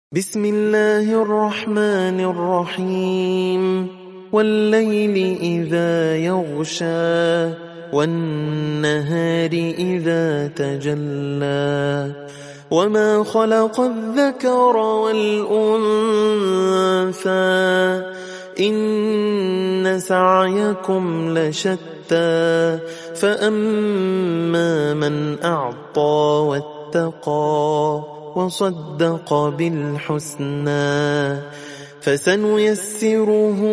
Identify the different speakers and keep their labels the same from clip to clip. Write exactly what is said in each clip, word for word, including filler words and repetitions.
Speaker 1: بسم الله الرحمن الرحيم والليل إذا يغشى والنهار إذا تجلى وما خلق الذكر والأنثى إن سعيكم لشتى فأما من أعطى واتقى وصدق بالحسنى فسنيسره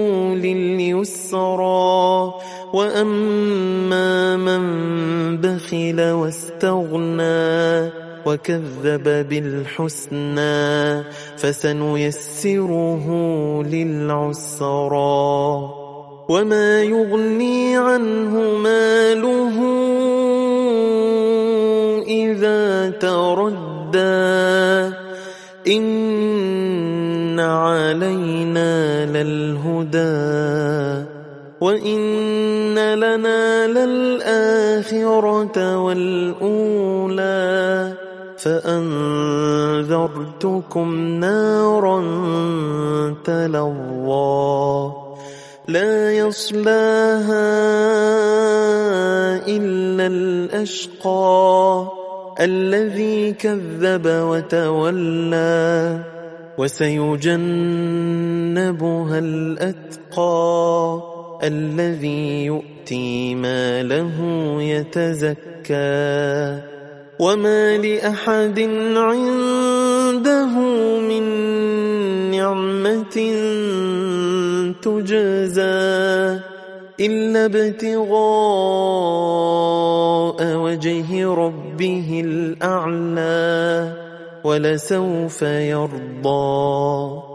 Speaker 1: لليسرى وأما من بخل واستغنى وكذب بالحسنى فسنيسره للعسرى وما يغني عنه ماله إذا تردى إن علينا للهدى وإن لنا للآخرة والأولى فأنذرتكم نارا تلظى لا يصلاها إلا الأشقى الذي كذب وتولى وسيجنبها الأتقى الذي يؤتي ماله يتزكى وما لأحد عنده من نعمة تجزى إلا ابتغاء وجه ربه الأعلى ولسوف يرضى.